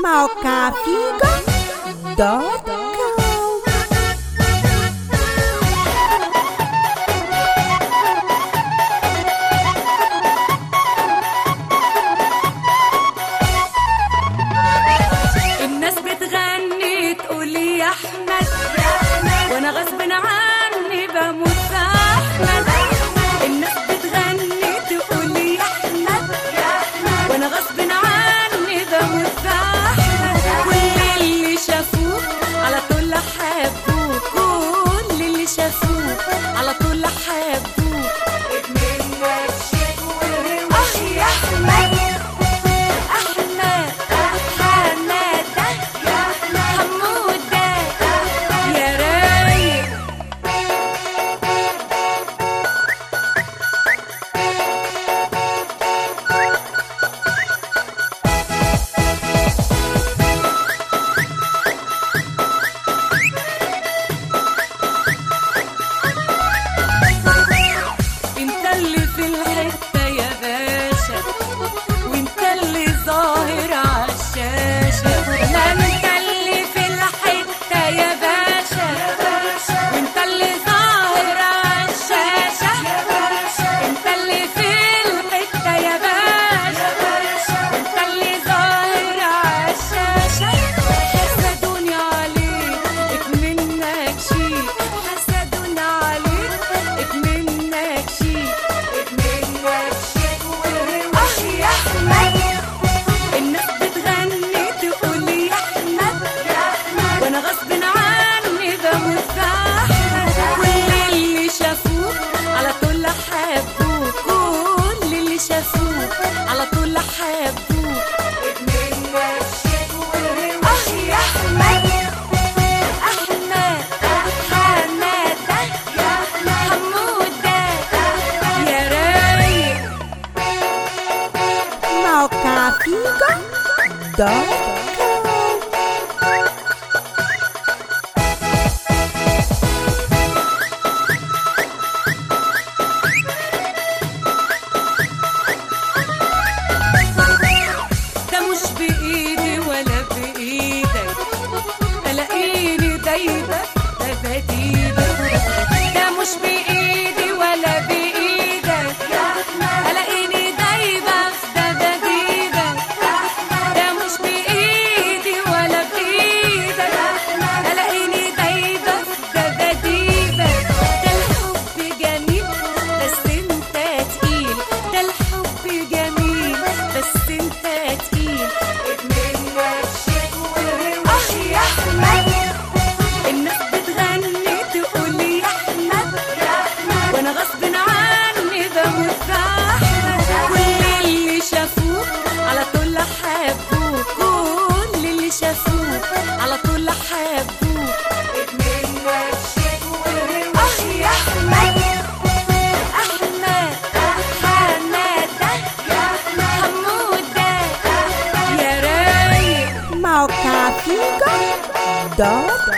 Maukafiga.com. الناس بتغني تقولي يا احمد وانا غصب عني بموت في احمد. الناس بتغني تقولي يا احمد وانا غصب عني بموت في احمد. كل اللي شافوه على طول حبوه، كل اللي شافوه على طول حبوه. منك شيء يا احمد، على طول حبوه. منك شيء يا احمد، احمد حماده حموده يا رايق. Maukafiga.com. بإيدي ولا بإيدك ألاقيني دايبة بديدك. ده مش بإيدي ولا بإيدك ألاقيني دايبة بديدك. ده مش بإيدي ولا بإيدك ألاقيني دايبة بديدك. ده الحب جميل بس انت تقيل، ده الحب جميل بس انت تقيل. الناس بتغني تقولي يا احمد وانا غصب عني بموت في احمد. كل اللي شافوه على طول حبوه، كل اللي شافوه على طول حبوه. منك شيء يا احمد، احمد حماده حموده يا رايق. Maukafiga.com.